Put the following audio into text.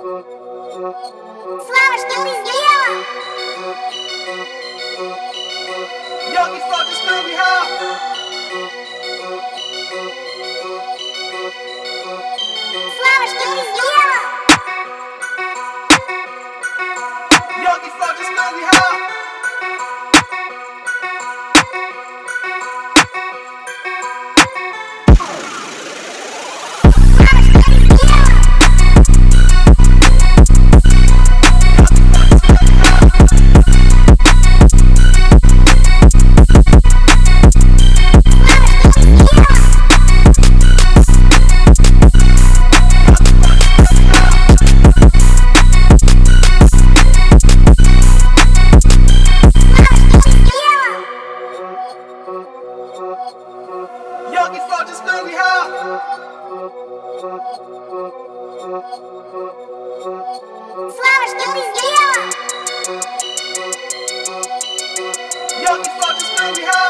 Слава, что ты сделал? Yogi fuck this man, we have. Слава, что ты сделал? Yogi fuck this man, we have. Yogi fuck this man, we have. Слава, что ты сделал? Yogi fuck this man, we have.